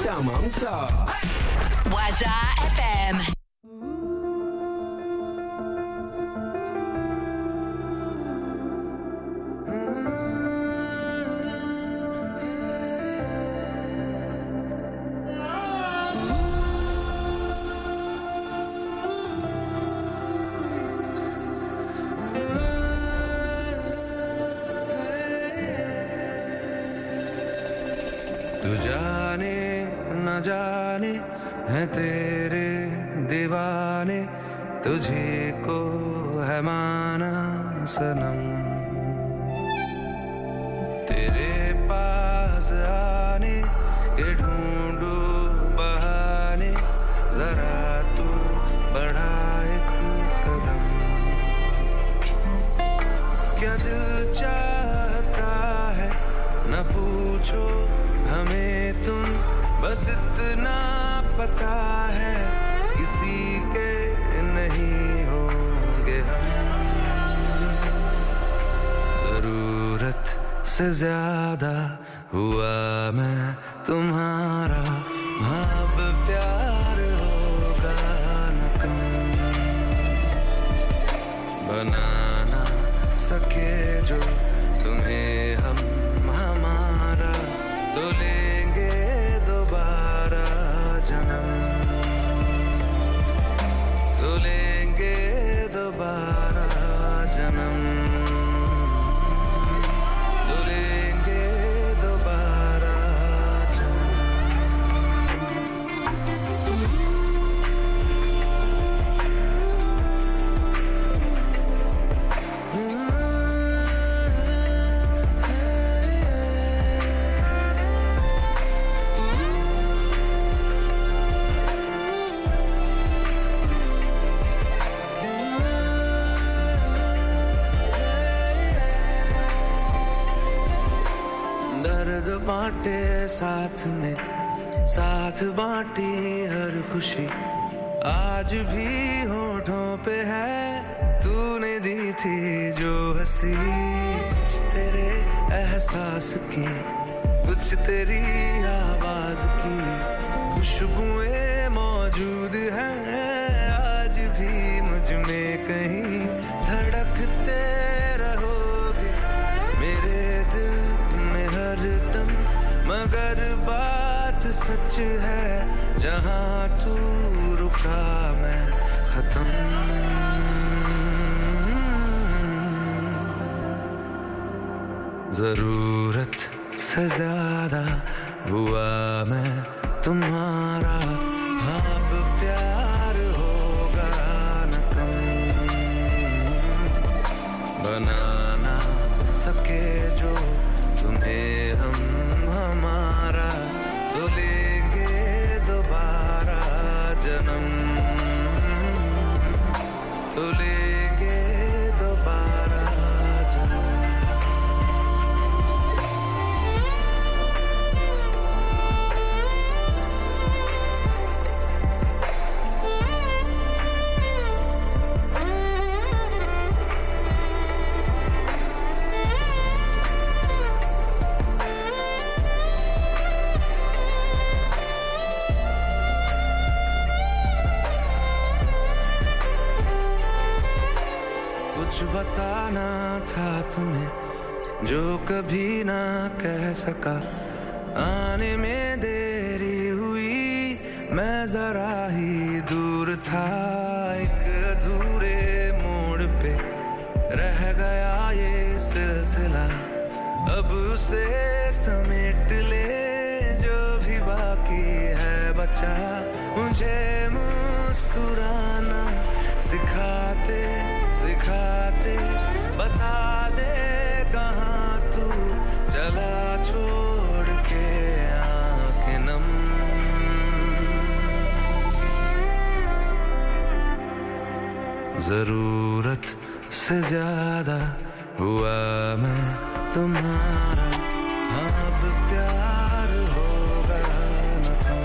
Damangsa Waza FM तू जाने न जाने है तेरे दीवाने तुझे को है माना सनम तेरे पास आने के ढूंढू बहाने जरा तू बढ़ा एक कदम क्या दिल चाहता है न पूछो हमें तुम बस इतना पता है किसी के नहीं होंगे हम जरूरत से ज्यादा हुआ मैं तुम्हारा अब प्यार होगा न कम बना ना सके जो तुम्हें हम हमारा तो लेंगे दोबारा जन्म तो लेंगे दोबारा जन्म तो लेंगे दोबारा जन्म बांटे साथ में साथ बांटी हर खुशी आज भी होठों पे है तूने दी थी जो हंसी कुछ तेरे एहसास की कुछ तेरी आवाज की खुशबुएं मौजूद हैं आज भी मुझ में कहीं धड़कते रहोगे मेरे दिल में हरदम मगर बात सच है जहां तू रुका मैं खत्म जरूरत से ज्यादा हुआ मैं तुम्हारा अब प्यार होगा न कम बना ना सके जो तुम्हें हम हमारा तो लेंगे दोबारा जन्म तो लेंगे दोबारा जन्म बताना था तुम्हें जो कभी ना कह सका आने में देरी हुई मैं जरा ही दूर था एक अधूरे मोड़ पे रह गया ये सिलसिला अब उसे समेट ले जो भी बाकी है बचा मुझे मुस्कुराना सिखाते सिखाते बता दे कहां तू चला छोड़ के आंखें नम जरूरत से ज्यादा हुआ मैं तुम्हारा अब प्यार होगा न कम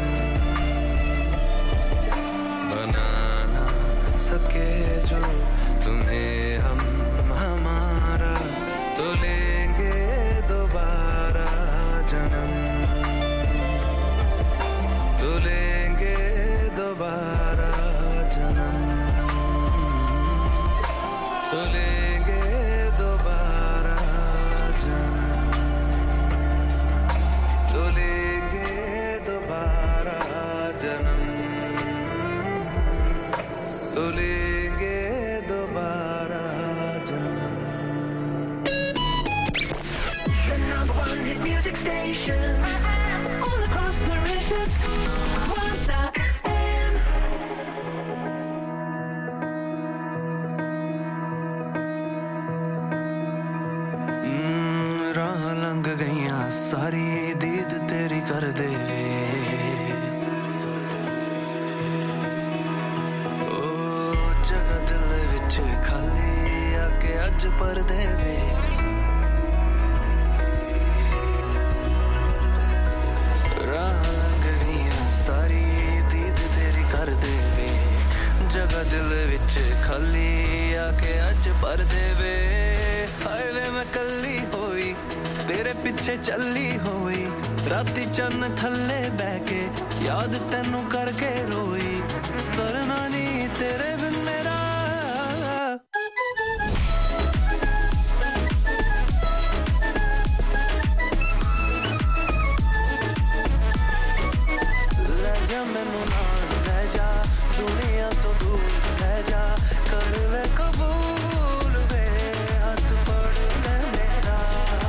बना ना सके जो तुम्हें हम हमारा तो लेंगे दोबारा जन्म सारी दीद तेरी कर देवे ओ जगह दिल विच खाली आके अज पर देवे सारी दीद तेरी कर देवे जगह दिल विच खाली आके अज भर देवे हाय वे मैं कल्ली होई तेरे पीछे चली होई राती चन्न थल्ले बैके याद तैनू करके रोई सरना नी तेरे बिन मेरा मैनू नाल ले जा दुनिया तो दूर ले जा कर ले कबूल वे हाथ फड़ ले मेरा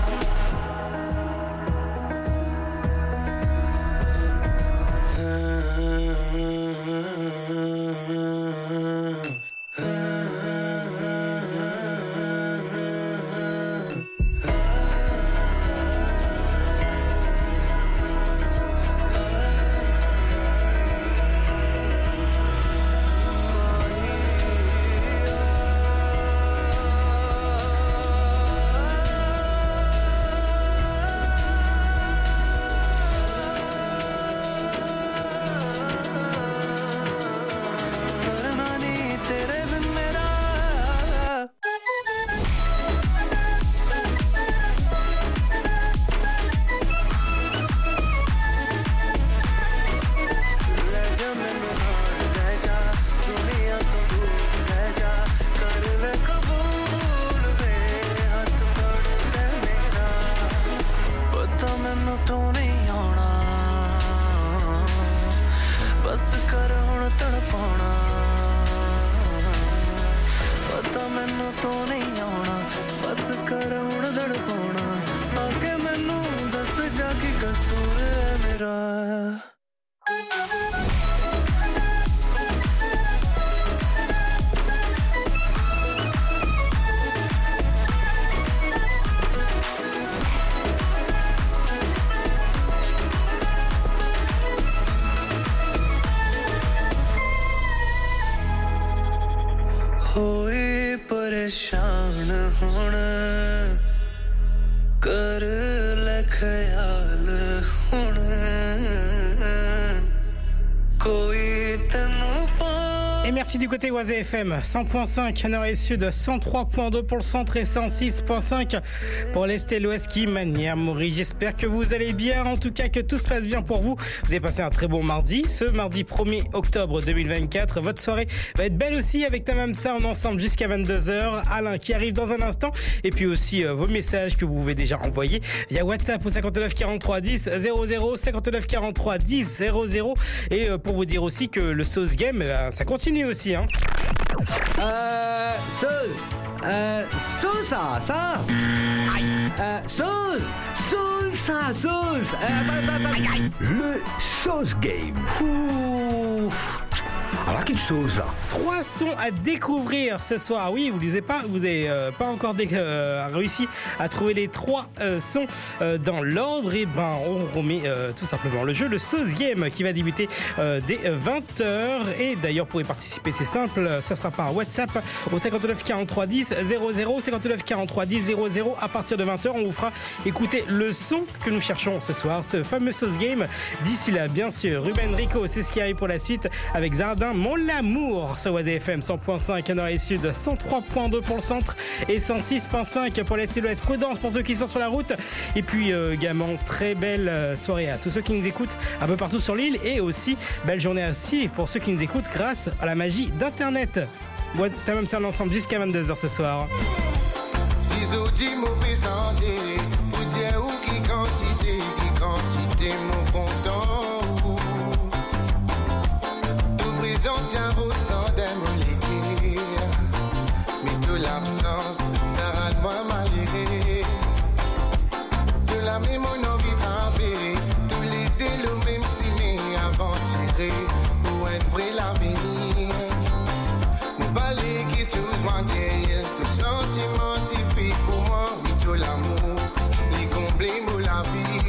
परेशान होना कर ले ख्याल होना कोई Tannu Et merci du côté Oise FM, 100.5 Nord et Sud, 103.2 pour le centre et 106.5 pour l'Est et l'Ouest qui manière Maurice. J'espère que vous allez bien, en tout cas que tout se passe bien pour vous. Vous avez passé un très bon mardi, ce mardi 1er octobre 2024. Votre soirée va être belle aussi avec Tamamsa en ensemble jusqu'à 22h. Alain qui arrive dans un instant et puis aussi vos messages que vous pouvez déjà envoyer via WhatsApp au 59 43 10 00, 59 43 10 00. Et pour vous dire aussi que le Sauce Game, ça continue aussi, hein. Sauce, ça. Sauce. Attends. Le Sauce Game. Ouf. Alors, quelle chose là? 3 sons à découvrir ce soir. Oui, vous n'avez pas encore réussi à trouver les 3 sons dans l'ordre. Et ben, on remet tout simplement le jeu, le Sauce Game, qui va débuter dès 20h. Et d'ailleurs, pour y participer, c'est simple, ça sera par WhatsApp au 59 43 10 00, 59 43 10 00. À partir de 20h, on vous fera écouter le son que nous cherchons ce soir, ce fameux Sauce Game. D'ici là, bien sûr, Ruben Rico, c'est ce qui arrive pour la suite avec Zardin, Mon L'amour, sur Oise FM 100.5 Nord et Sud, 103.2 pour le centre et 106.5 pour l'Est et l'Ouest. Prudence pour ceux qui sont sur la route. Et puis également, très belle soirée à tous ceux qui nous écoutent un peu partout sur l'île. Et aussi, belle journée aussi pour ceux qui nous écoutent grâce à la magie d'Internet. Ouais, t'as même ça ensemble jusqu'à 22h ce soir. Anciens ressort des molécules, mais de l'absence, ça rend moi malheureux. De la même on envie de travailler, tous les délos même si mais aventurés, pour être vrai l'avenir. Nous balais qui tous mentir, tout sentiment si fait pour moi, oui tout l'amour, les comblés pour la vie.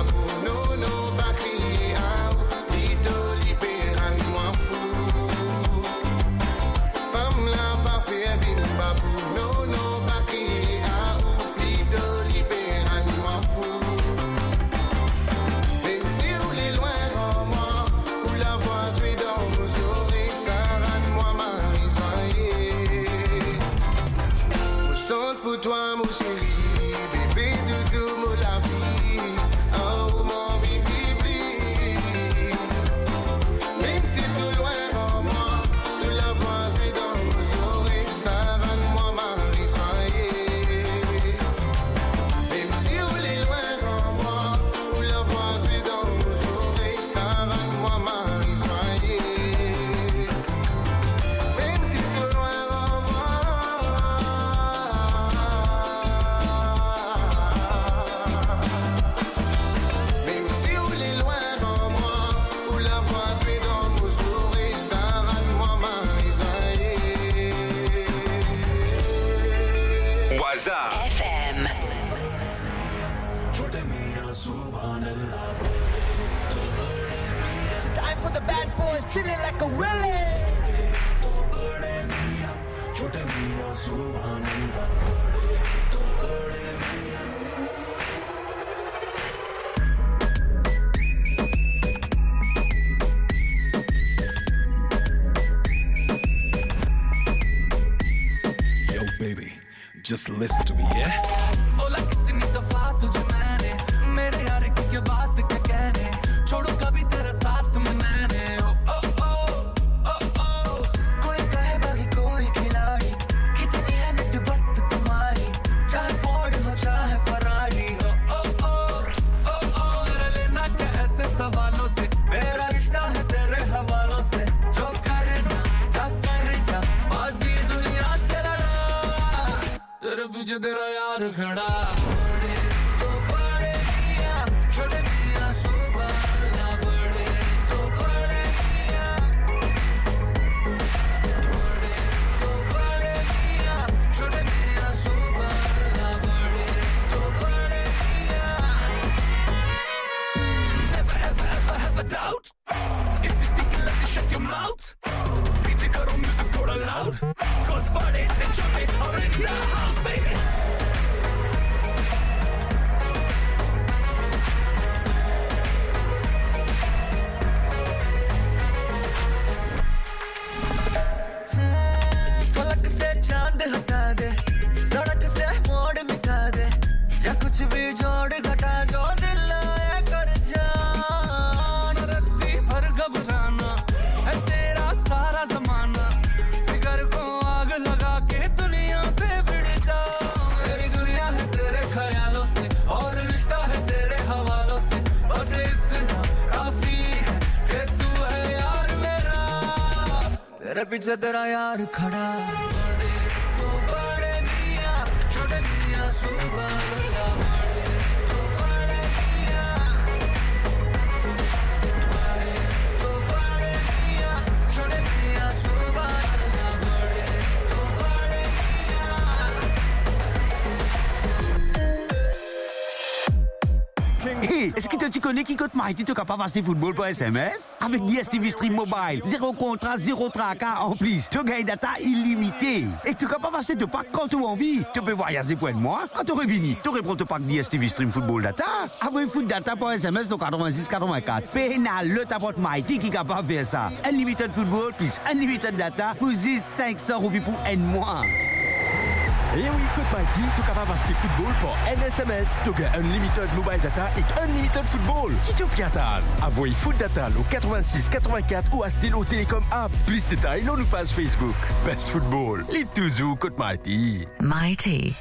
babou, non, non, pas crier, lido, libéral, moi fou. Femme là, pas fait, vin, babou, non, non, pas crier, lido, libéral, moi fou. Même si vous les loin en moi, ou la voix suit dans vos oreilles, ça rend moi Marie soyez. Vous chante pour toi, mon chéri. Bébé doudou, mon la vie, oh mon vivi, même si tout loin en moi, tout la voix c'est dans vos oreilles, ça rend moi Marie soyez. Même si vous les loin en moi, tout la voix c'est dans vos oreilles, ça rend moi Marie soyez. Même si tout loin en moi. Même si vous les loin en moi, où la voix se fait dans vos oreilles, ça rend moi Marie soyez. Waza FM. It's time for the bad boys chilling like a willy. Yo baby, just listen to me, yeah? बोला कितनी दफा तुझे मैंने मेरे यार की क्या बात क्या कहने छोड़ो कभी तेरा साथ में मैंने ओ ओ ओ ओ कोई कहे बाकी कोई खिलाड़ी कितनी है नेटवर्थ तुम्हारी चाहे फोर्ड हो चाहे फरारी ओ ओ ओ मेरा लेना क्या ऐसे सवालों से मेरा रिश्ता है तेरे हवालों से जो करे ना जा करे जा बाजी दुनिया से लड़ा तेरे पीछे तेरा यार खड़ा बड़े तो बड़े मियां छोटे मियां सुबह ना बड़े तो बड़े मियां बड़े तो बड़े मियां छोटे मियां सुबह ना बड़े तो बड़े मियां Never ever ever have a doubt if you speak let me shut your mouth DJ karo music thoda loud cause bade and chote are in the house baby फलक से चांद हटा दे सड़क से मोड़ मिटा दे या कुछ भी जोड़ घटा जो दिल आया कर जान रत्ती भर घबराना है तेरा सारा जमाना फिकर को आग लगा के दुनिया से भिड़ जा मेरी दुनिया है तेरे ख्यालों से और रिश्ता है तेरे हवालों से बस इतना काफी है कि तू है यार मेरा तेरे पीछे तेरा यार खड़ा बड़े तो बड़े मियां छोटे मियां सुबह ना बड़े तो बड़े मियां बड़े तो बड़े मियां छोटे मियां सुबह ना बड़े तो बड़े मियां Hey, est-ce que tu connais qui compte Mighty tu capable passer football par SMS? Avec DStv Stream Mobile, zéro contrat, zéro tracas en plus. Tu gagnes data illimité. Et tu capable passer de pack quand tu as envie. Tu peux voyager pour moi. Quand tu reviens, tu reprends ton pack DStv Stream Football Data. Avec foot data par SMS de 86-84. Pénal, le tapote Mighty qui capable faire ça. Unlimited football plus unlimited data pour 500 roupies pour un mois. Et oui, Code Mighty, tu es capable d'acheter football pour NSMS. Tu as unlimited mobile data et unlimited football. Qui te piatane? Avoyez foot data au 86 84 ou acheter au Télécom app. Plus de détails, nous page Facebook. Best football. Les toujours Code Mighty. Mighty.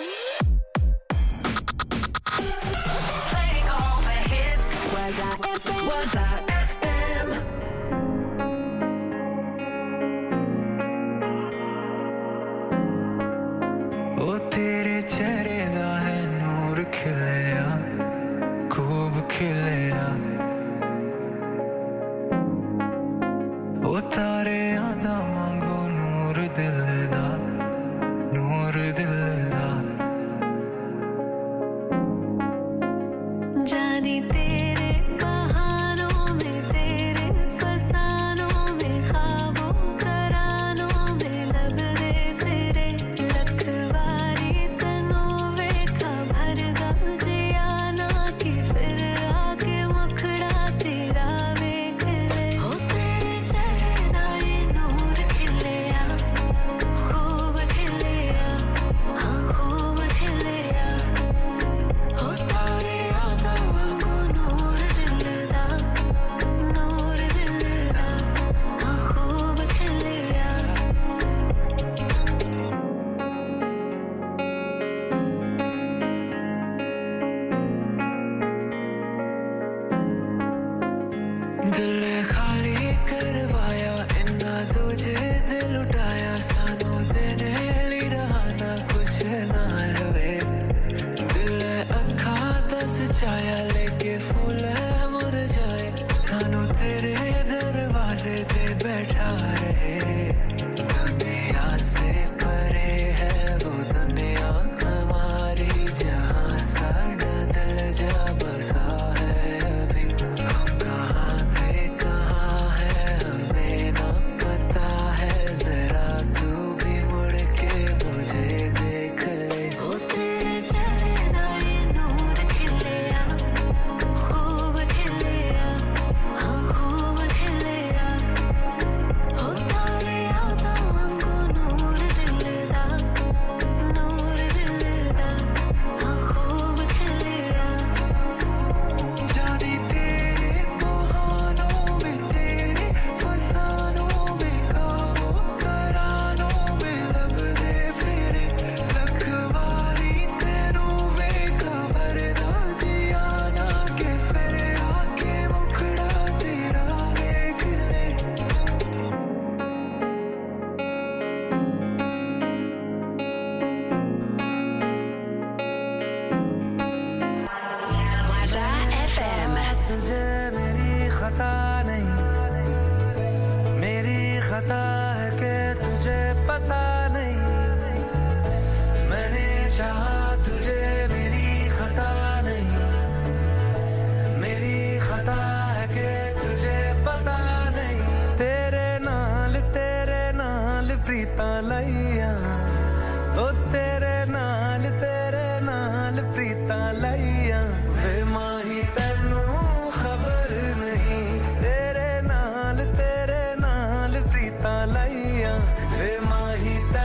Playing all the hits Waza FM ओ तेरे चेहरे दा है नूर खिलया खूब खिलया ओ तारे आदा वांगू नूर दिल दा जान जानी तेरे बहानों में तेरे फसानों में ख्वाबों तरानों में लब दे फिरे लखवारी तनोवे का भरदा जियाना की फिर आके मुखड़ा तेरा वेख ले हो तेरे चेहरे दा ये नूर खिलिया खूब खिलिया हाँ खूब खिलिया हो तारे यादा वांगू नूर दिल दा हाँ खूब खिलिया दिल खाली करवाया इन्ना तुझे दिल उठाया सानू तेरे लिए रहा ना कुछ ना लवे दिल अखा दस छाया लेके फूल मुरझाए सानू तेरे दरवाजे पे बैठा रहे दुनिया से परे है वो दुनिया हमारी जहाँ साड़ा दिल जा बसा है अभी हम कहाँ थे कहाँ है हमें ना पता है जरा तू भी मुड़ के मुझे देख ले हो तेरे चेहरे दा ये नूर खिलिया खूब खिलिया हाँ खूब खिलिया हो तारे यादा वांगू नूर दिल दा हाँ खूब खिलिया जानी तेरे बहानों में तेरे फसानों में ख्वाबों तरानों में लब दे फिरे लखवारी तेनू वेखा भरदा जियाना के फिर आके मुखड़ा तेरा वेख ले Waza FM. तुझे मेरी खता नहीं मेरी खता है कि तुझे पता नहीं मैंने चाहा तुझे मेरी खता नहीं मेरी खता है कि तुझे पता नहीं तेरे नाल प्रीता लाइया ओ तेरे नाल प्रीता लाइया वे माही तैनू खबर नहीं तेरे नाल प्रीता लाइया वे माही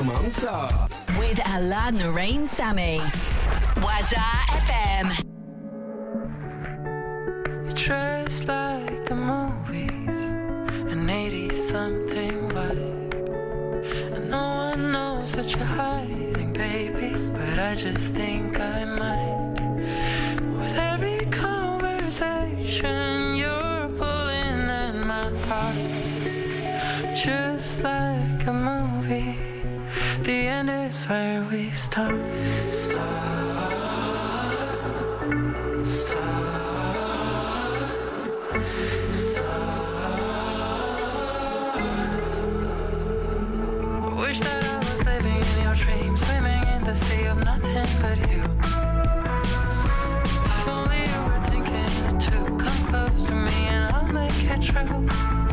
comienza. With Alad Narain Sami. Waza FM. Dressed like the movies, an 80-something vibe. And no one knows that you're hiding, baby, but I just think I might. With every conversation, you're pulling at my heart. Just like a movie, the end is where we start. Wish that I was living in your dreams, swimming in the sea of nothing but you. If only you were thinking it too. Come close to me and I'll make it true.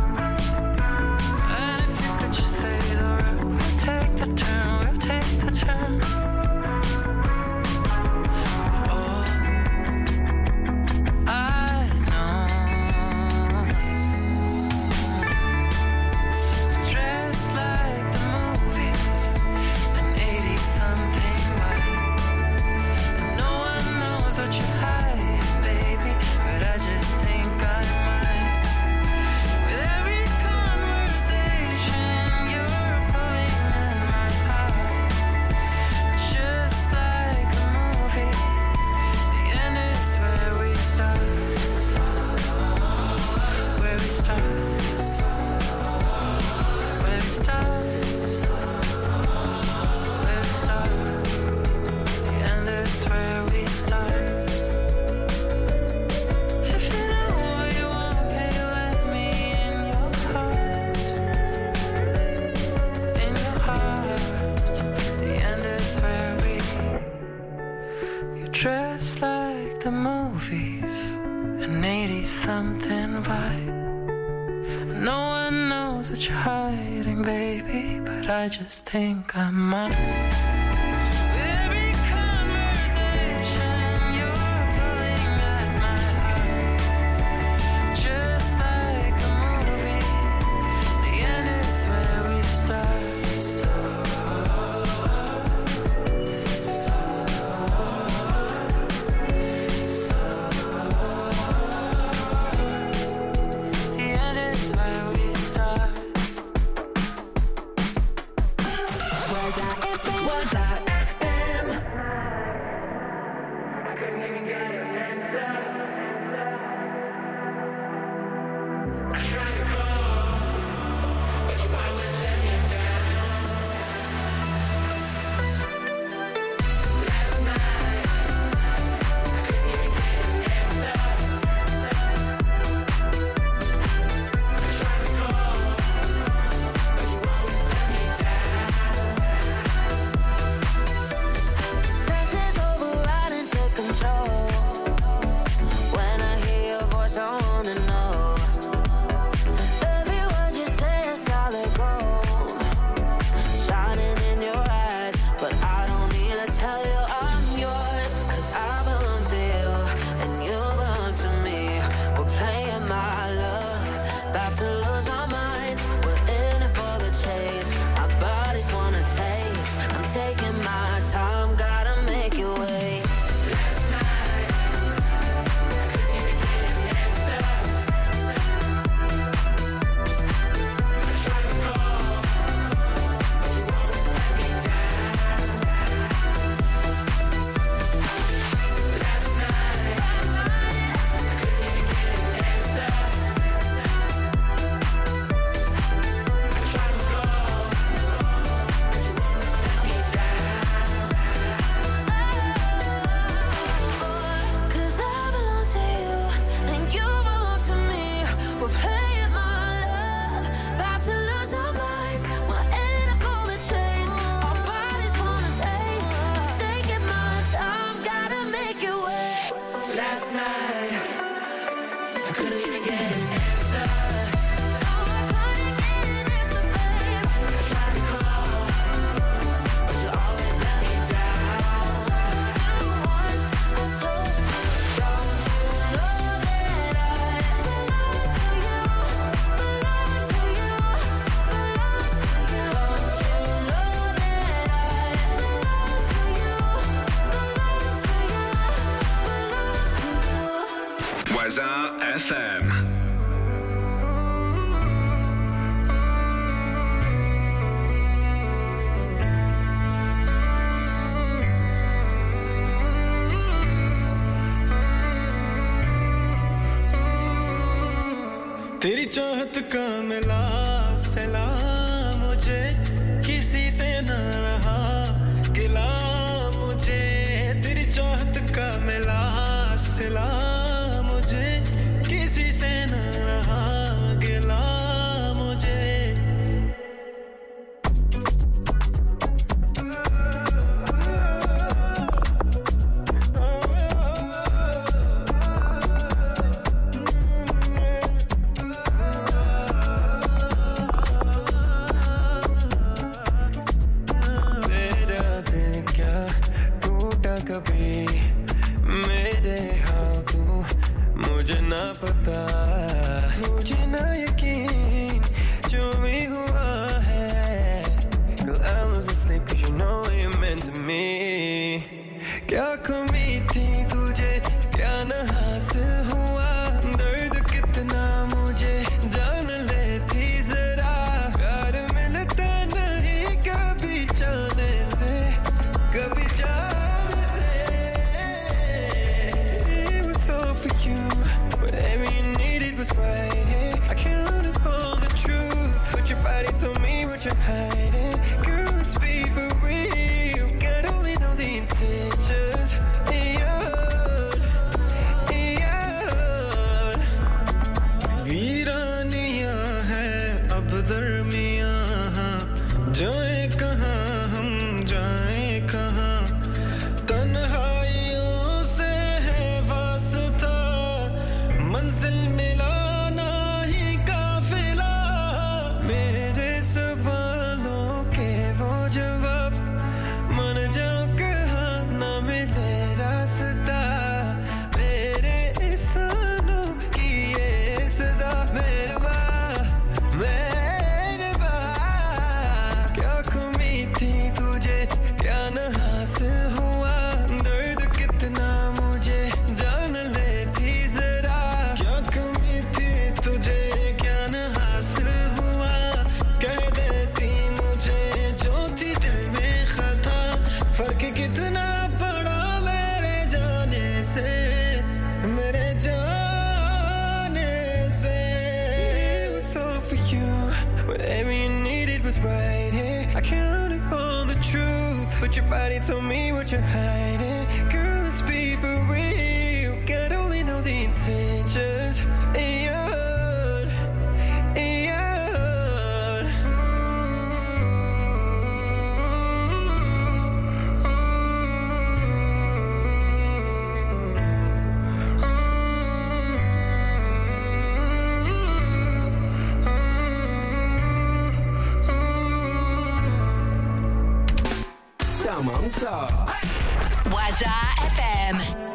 And if you could just say the word, we'll take the turn, we'll take the turn. Oh, I know. Dressed like the movies, an 80-something vibe. And no one knows what you're hiding, baby, but I just think I might. With every conversation, you're pulling at my heart. Just like a movie, the end is where we start. Where we start. Where we start. Where we start. The end is where we start. If you know what you want, can you let me in your heart? In your heart. The end is where we. You dress like the movies, an 80-something vibe. No one knows what you're hiding, baby, but I just think I might. With every conversation, you're pulling at my heart. Just like a movie, the end is where we start. The end is where we start. Waza FM. Waza FM. Senses override and take control. When I hear your voice, I wanna know. Every word you say is solid gold, shining in your eyes. But I don't need to tell you I'm yours, 'cause I belong to you and you belong to me. We're playing my love, about to lose our minds. We're in it for the chase, our bodies wanna taste. I'm taking my time, gotta make it wait. Waza FM. तेरी चाहत का मिला सिला मुझे किसी से न रहा गिला मुझे तेरी चाहत का मिला सिला मुझे किसी से न रहा गिला मुझे कभी मेरे हाल तू मुझे ना पता मुझे ना यकीन जो भी हुआ है 'Cause I was asleep 'cause you know you meant to me क्या कमी थी तुझे क्या न हासिल हुआ दर्द कितना मुझे जान लेती जरा प्यार मिलता नहीं कभी जाने से कभी for you whatever you needed was right here I counted all the truth but your body told me what you're hiding girl let's be for real God only knows the intentions वीरानिया है अब दरमियां जाए कहां हम जाए कहां तन्हाइयों से है वास्ता मंजिल मिलाना ही काफिला मेरे सवालों के वो जवाब मन जाओ कहाँ ना मिले रास्ता मेरे इंसानों की ये सजा मेरे बा क्या कमी थी तुझे क्या न हासिल हुआ दर्द कितना मुझे जान लेती जरा क्या कमी थी तुझे क्या न हासिल हुआ कह देती मुझे जो थी दिल में खता फर्क कितना पड़ा मेरे जाने से मेरे जाने से It was all for you whatever you needed was right here I counted all the truth but your body told me what you're hiding girl let's be for real God only knows the intentions Waza FM.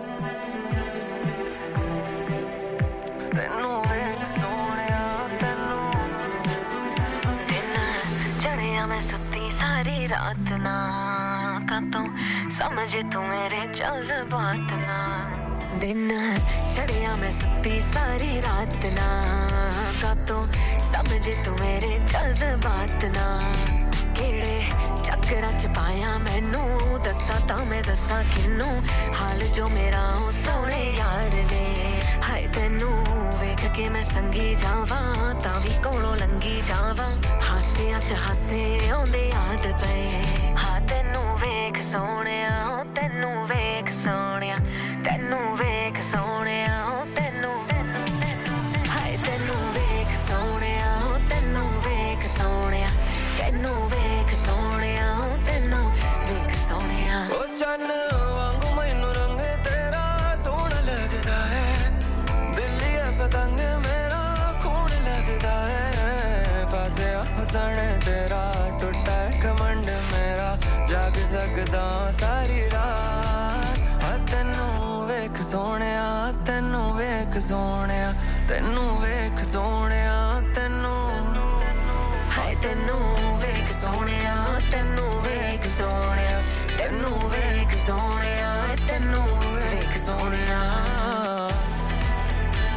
सारी रात ना कातों समझे तू मेरे जज्बात ना दिन चढ़िया मैं सुती सारी रात ना कातों समझे तू मेरे जज्बात ना केड़े चक्करां च पाया मैनू दस्सा तां मैं दस्सा किन्नू हाल जो मेरा ओ सोने यार वे हाय तैनू वेख के मैं संगी जावां तां वी कोलों लंगी जावां हासियां च हासे आउंदे याद पे हां तैनू वेख सोहणिया ओ तैनू वेख सोहणिया तैनू वेख सोहणिया ओ तैनू हाय तैनू वेख सोहणिया ओ तैनू वेख सोहणिया तैनू वेख सोहणिया ओ तैनू वेख सोहणिया ओ चन्न वांगू मैनू रंग तेरा सोहना लगदा है दिल्ली पतंग मेरा खून लगदा है फासे हसन तेरा टूटा घमंड मेरा जाग सकदा सारी रात तैनू वेख सोहणिया तैनू वेख सोहणिया तैनू वेख सोहणिया तैनू हाय तैनू वेख सोहणिया तैनू वेख सोहणिया तैनू वेख सोहणिया तैनू वेख सोहणिया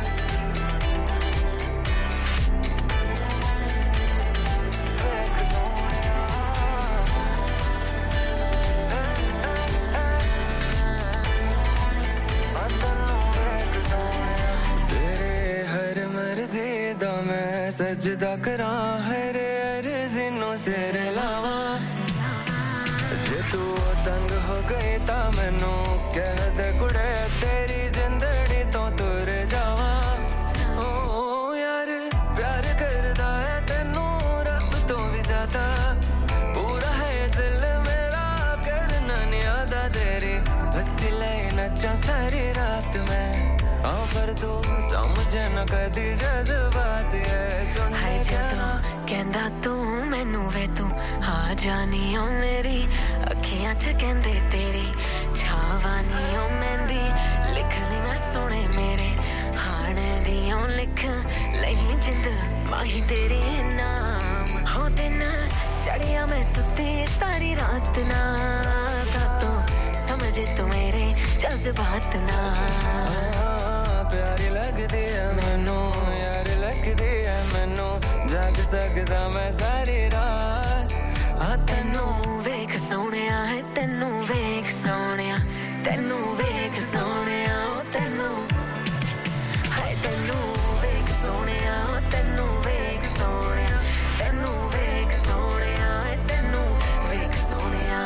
सजदा करा है रे अर्ज़िनो सिर लावा जे तू तंग हो गई ता मैनू कह दे कुड़े तेरी जिंदड़ी तो तुर जावा ओ यार प्यार करदा है तैनू रब तो भी ज्यादा पूरा है दिल मेरा करना नहीं आता तेरी हंसी ले नचा सारी रात में आ पर तू समझ न कदी जज्बात है सुन हाय जदों कहंदा तू मैनू वे तू आ जानी ओ मेरी अखियां च कहंदे तेरी छावानी ओ मेहंदी लिख ली मैं सोने मेरे हाणे दियों लिख लई जिंद माही तेरी नाम हो दिन चढ़िया मैं सुती सारी रात ना तो समझ तू मेरे जज्बात ना प्यारी लगदी है मैनू यार लगदी है मैनू जाग सकदा मैं सारी रात आ तैनू वेख सोहणिया है तैनू वेख सोहणिया तैनू वेख सोहणिया ओ तैनू हाय तैनू वेख सोहणिया ओ तैनू वेख सोहणिया तैनू वेख सोहणिया है तैनू वेख सोहणिया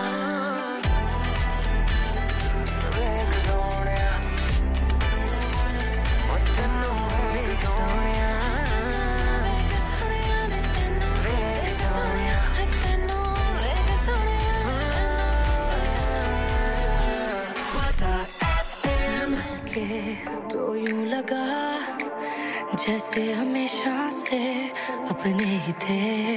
वेख सोहणिया ओ तैनू वेख सोहणिया वेख सोहणिया ने तैनू वेख सोहणिया है तैनू वेख सोहणिया Waza FM के तो यूं लगा जैसे हमेशा से अपने ही थे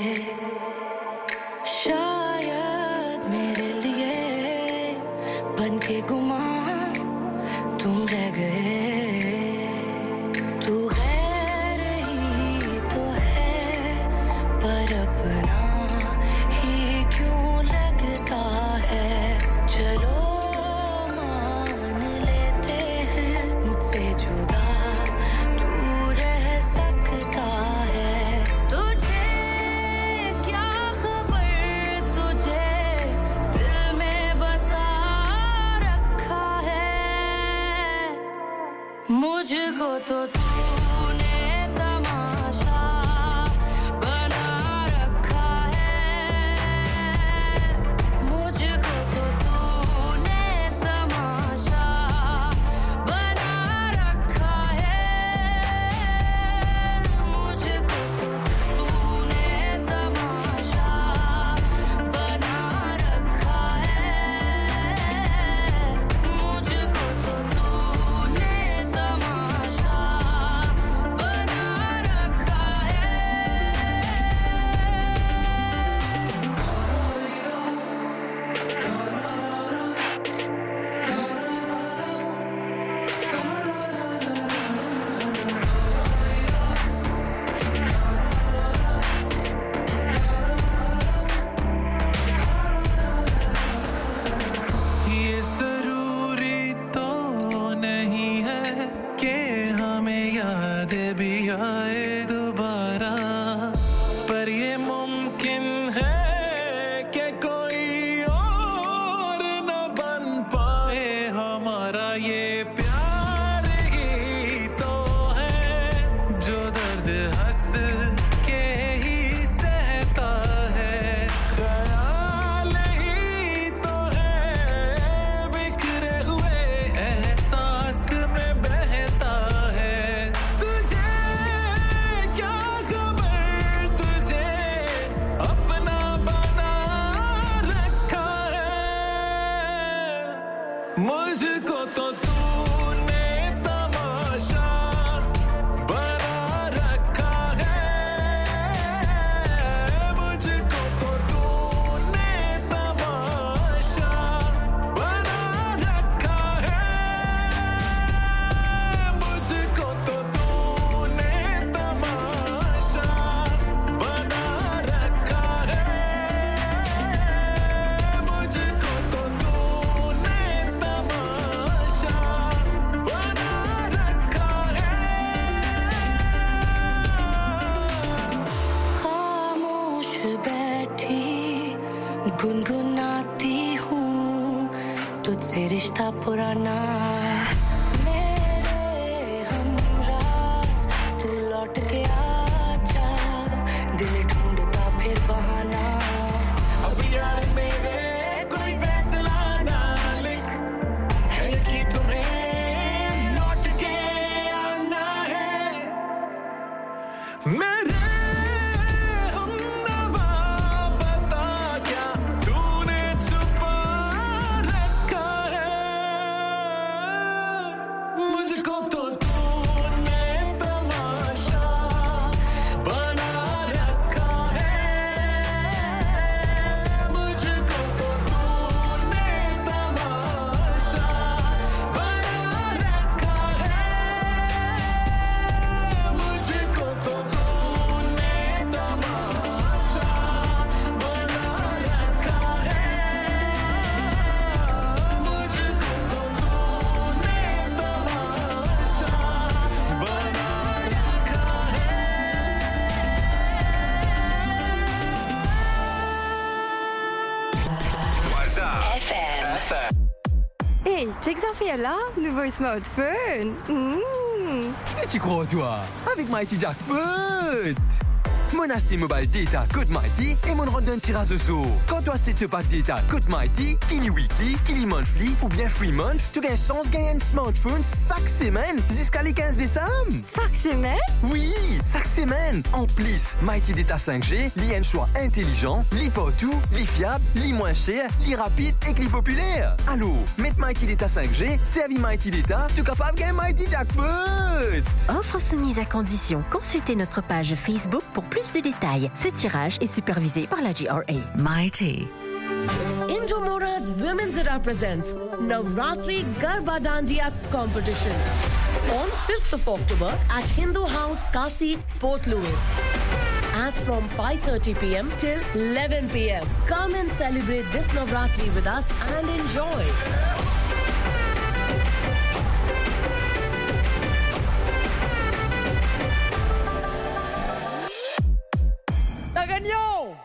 शायद मेरे लिए बन के गुमा तुम रह गए तू गैर ही तो है पर अपना ही क्यों लगता है चलो मान लेते हैं मुझसे जुदा तू रह सकता है तुझे क्या खबर तुझे दिल में बसा रखा है मुझको तो तूने तमाशा बना रखा है मुझको तो तूने तमाशा बना रखा है मुझको तो तूने तमाशा बना रखा है मुझको तो तूने तमाशा बना रखा है ये जरूरी तो नहीं है कि हमें याद भी आए दोबारा पर ये मुमकिन है कि कोई और न बन पाए हमारा ये प्यार ही तो है जो दर्द हंस के ही सहता है ख्याल ही तो है बिखरे हुए एहसास में बहता है तुझे क्या खबर तुझे अपना बना रखा है मुझको तो तूने तमाशा बना रखा है मुझको तो तूने तमाशा बना रखा है मुझको तो तूने तमाशा बना रखा है मुझको तो तूने तमाशा बना रखा है खामोश बैठी गुनगुनाती हूँ तुझसे रिश्ता पुराना मेरे हमराज तू लौट के आजा Hey, check ça fait là, nouveau smartphone. Qui tu crois, toi? Avec Mighty Jackpot! Mon acheté mobile data Code Mighty et mon rondon tirage au sort. Quand tu achètes tes pack data Code Mighty, Kili Weekly, Kili Monthly ou bien Free Month, tu gagnes chance de gagner un smartphone chaque semaine jusqu'à le 15 décembre. Chaque semaine? Oui, chaque semaine. En plus, Mighty Data 5G, li un choix intelligent, li pas tout, li fiable, li moins cher, li rapide et li populaire. Alors, mettre Mighty Data 5G, servi Mighty Data, tu es capable de gagner Mighty Jackpot. Offre soumise à condition. Consultez notre page Facebook pour plus de détails. Ce tirage est supervisé par la GRA. Mighty. Indomora's Women's Era presents Navratri Garba Dandiya competition on 5th of October at Hindu House, Kasi, Port Louis. As from 5:30 p.m. till 11 p.m. Come and celebrate this Navratri with us and enjoy. Tagagnon!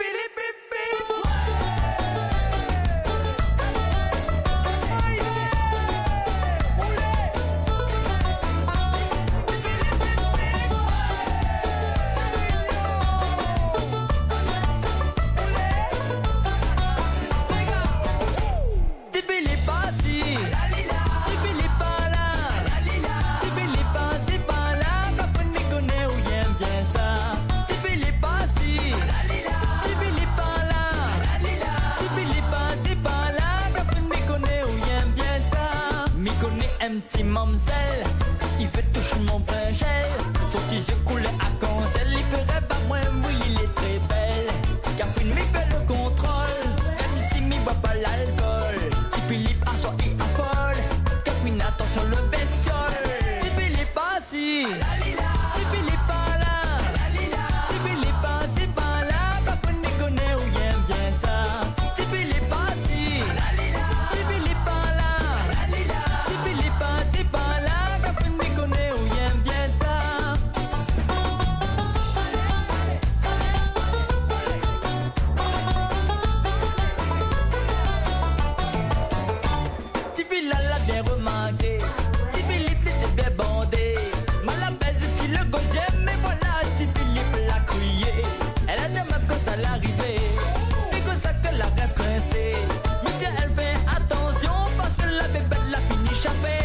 Un petit mamselle, il fait toucher mon pain gel. Son petit yeux coulait à cancel. Il ferait pas moins, oui, il est très belle. Catherine m'y fait le contrôle, même si m'y boit pas l'alcool. Petit Philippe à soi et à folle. Catherine, attention le bestiole. Petit Philippe pas si, petit Philippe pas là. Petit Philippe pas si, pas là. Catherine m'y connaît ou aime bien ça. Petit Philippe pas si, petit Philippe pas là. C'est pas là, personne ne connaît ou aime bien ça. Tipeee l'a bien remarqué, Tipeee était bien bandé. Mal à baise ici le gosier, mais voilà, Tipeee l'a crié. Elle a dit même que ça l'arrivait, et que ça que la reste coincée. Mais tiens, elle fait attention parce que la bébête l'a fini échappée.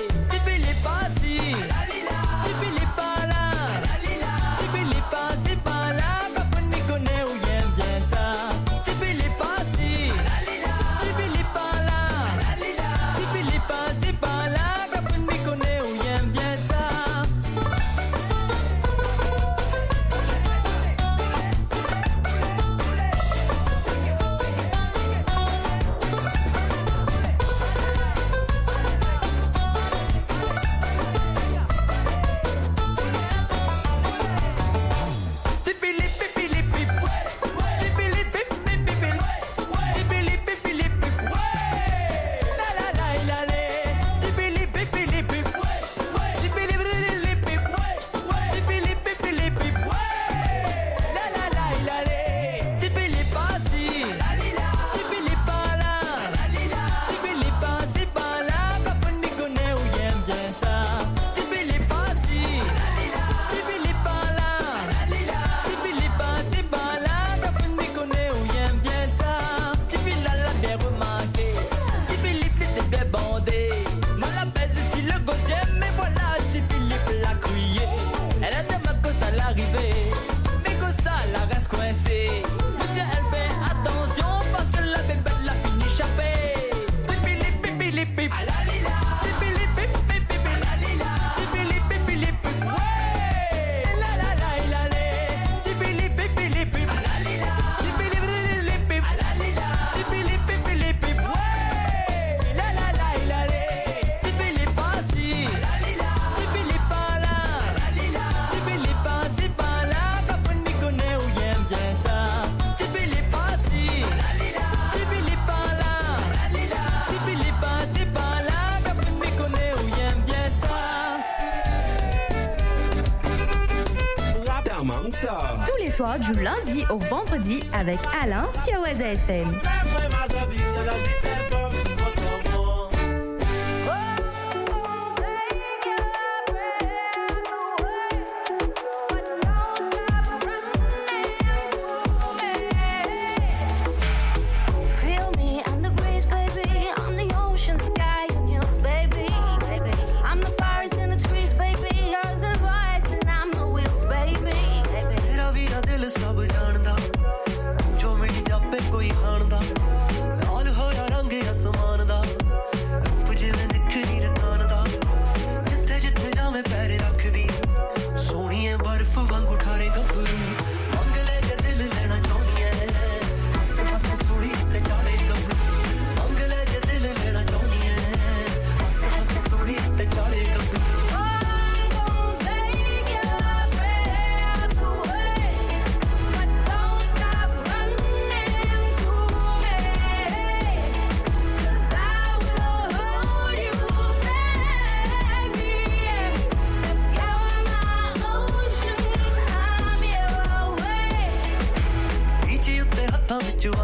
Tous les soirs du lundi au vendredi avec Alain sur Waza FM.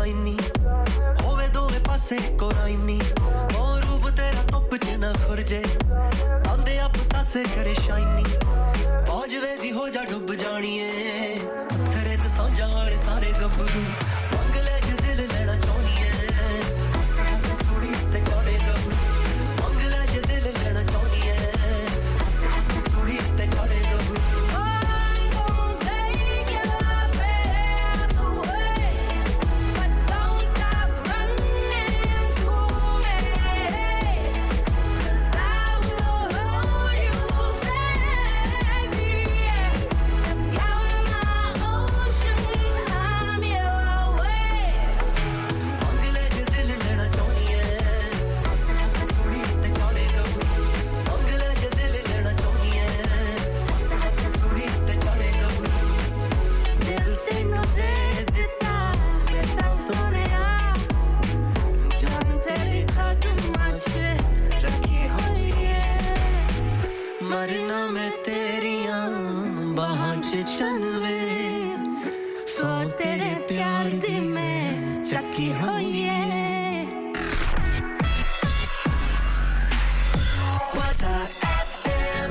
लाइनी होवे दोवे पासे कोराइनी ओ रूप तेरा top च ना खुरजे आंदे आप तासे करे shiny पहुंच वेदी हो जा डूब जानिए तेरे ते सांझा वाले सारे गब्बरू मंगले जे दिल लेना चाहनी है सासे सुड़ी ते काले गब्बरू मंगले जे दिल लेना चाहनी है सासे सुड़ी ते काले गब्बरू मरना मैं तेरियां बाहां च चनवे सो तेरे प्यार दी मैं चक्की होई है Waza FM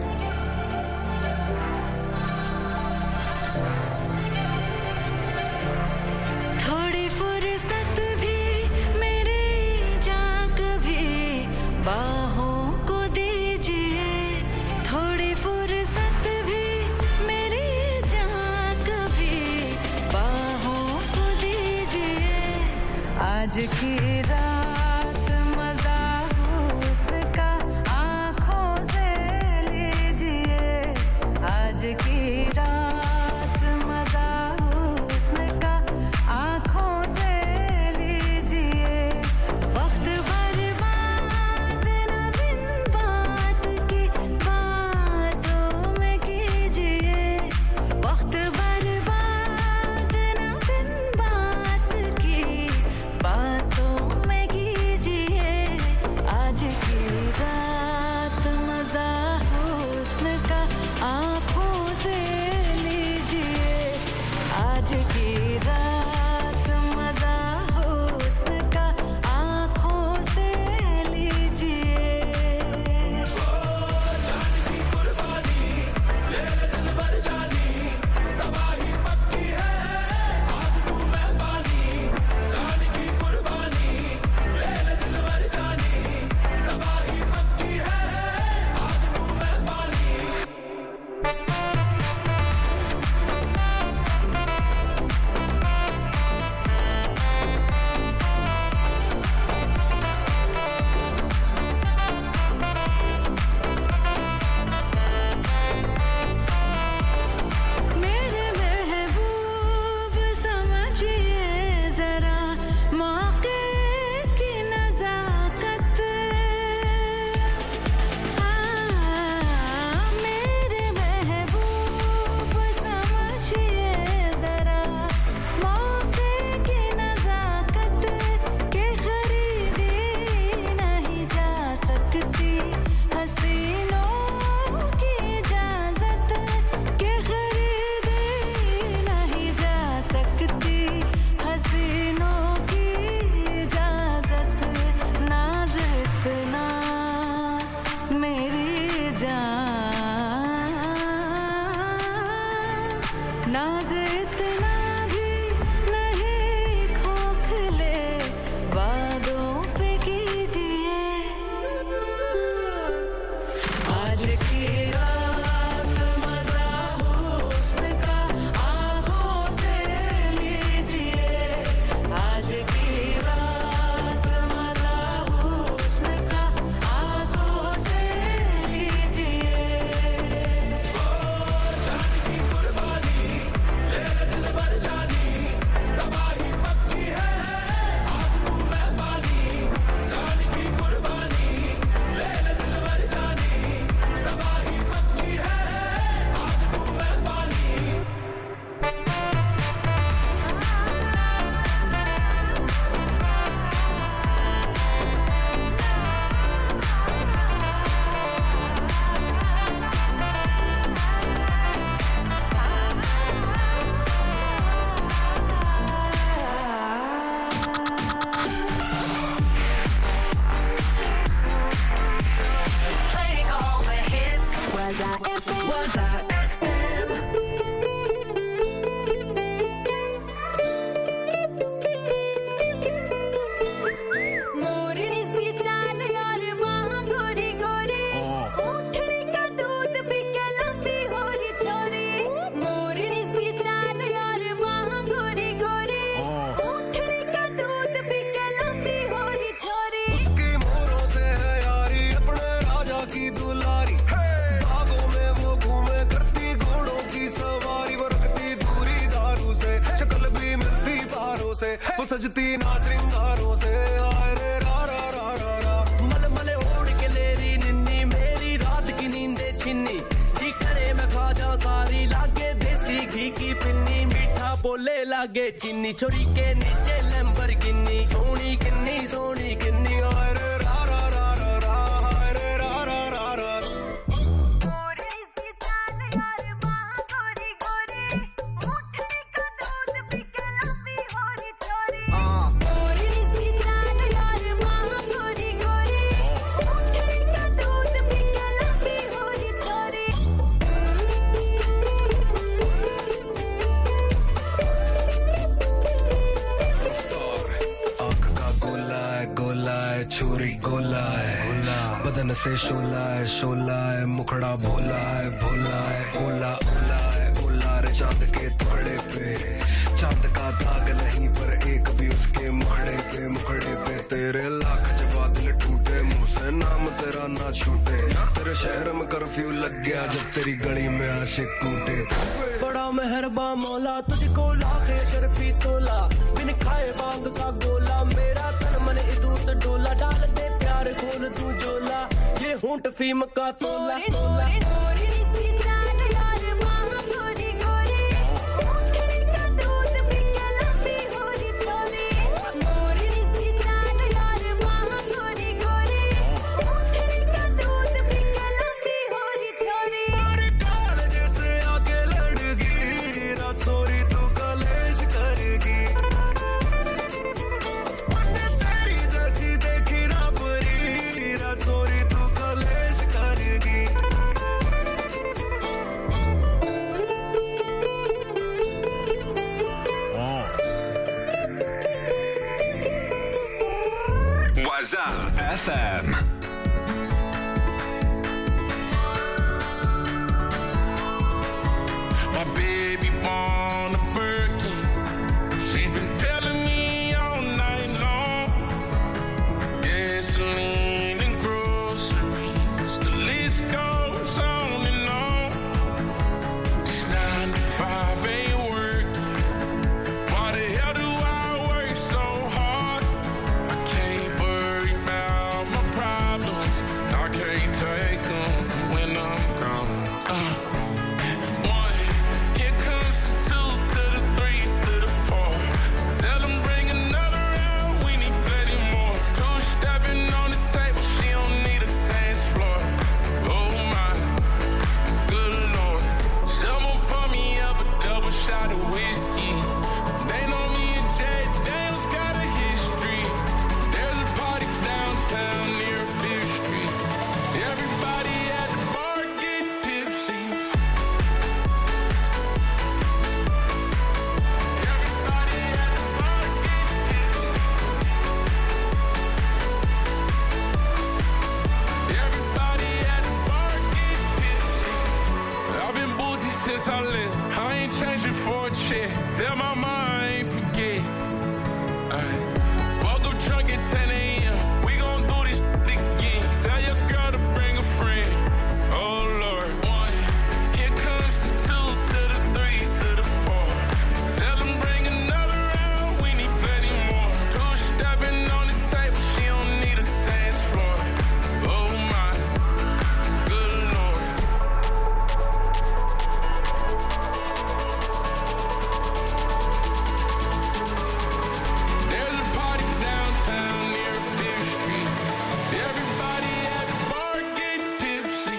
थोड़ी फुर्सत भी मेरी जान कभी बाहों को दीजिए थोड़ी फुर्सत भी मेरी जान लागे चीनी छोरी के नीचे लैम्बोर्गिनी सोनी किन्नी और रा रा रा रा रा रे रा रा रा रा छुरी गोला है बदन से शोला है मुखड़ा भोला है ओला रे चांद के टुकड़े पे चांद का दाग नहीं पर एक भी उसके मुखड़े पे तेरे लाख जवाब दिल टूटे मुंह से नाम तेरा ना छूटे तेरे शहर में कर्फ्यू लग गया जब तेरी गली में आशिक कूटे बड़ा मेहरबान मौला तुझको लाखे शर्फी तोला बिन खाए बाग का गोला मेरा तन मन इदूत डोला डाल दे प्यार खोल तू जोला ये होंठ फीम का तोला Waza FM. My baby born a Birkin. She's been telling me all night long. Gasoline and groceries, the list goes on and on. This 9 to 5 ain't working. Why the hell do I work so hard? I can't worry about my problems. I can't take them when I'm gone. Here comes the 2 to the 3 to the 4. Tell them bring another round, we need plenty more. 2 stepping on the table, she don't need a dance floor. Oh my, good Lord. Someone pour me up a double shot of whiskey. They know me and Jay Daniels got a history. There's a party downtown near 5th Street. Everybody at the bar getting tipsy. Everybody at the bar getting tipsy. I've been boozy since I left. I ain't changing for a check. Tell my mom I ain't forget. Woke up drunk at 10 a.m. We gon' do this again. Tell your girl to bring a friend. Oh Lord. 1. Here comes the 2 to the 3 to the 4. Tell them bring another round. We need plenty more. 2 stepping on the table. She don't need a dance floor. Oh my, good Lord. There's a party downtown near 5th Street. Everybody at the bar getting tipsy.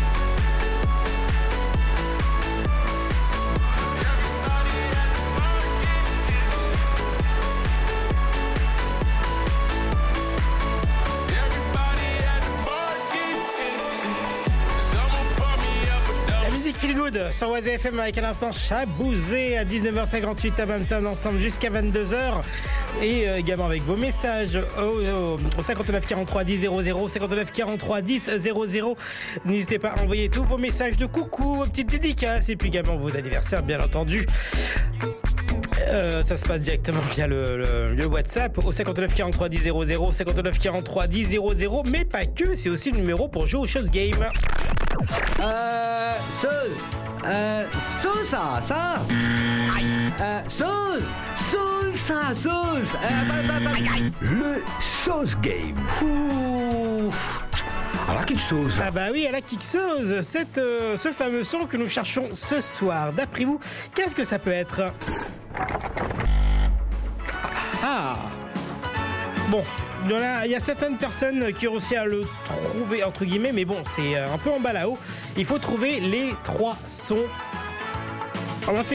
Everybody at the bar getting tipsy. Someone pour me up a double. La musique Feel Good sur Waza FM avec à l'instant Chabouzé à 19h58 à Bamsan ensemble jusqu'à 22h et également avec vos messages au 59 43 10 00 59 43 10 00. N'hésitez pas à envoyer tous vos messages de coucou, vos petites dédicaces et puis également vos anniversaires bien entendu. Ça se passe directement via le WhatsApp au 59 43 10 00 59 43 10 00 mais pas que, c'est aussi le numéro pour jouer au Shows Game. Sousa, ça. Sauce. Le Sauce Game. Ouf. Alors, quelque chose. Ah bah oui, à la Kickseuse, ce fameux son que nous cherchons ce soir. D'après vous, qu'est-ce que ça peut être ? Ah. Bon, il y a certaines personnes qui ont réussi à le trouver, entre guillemets, mais bon, c'est un peu en bas là-haut. Il faut trouver les 3 sons en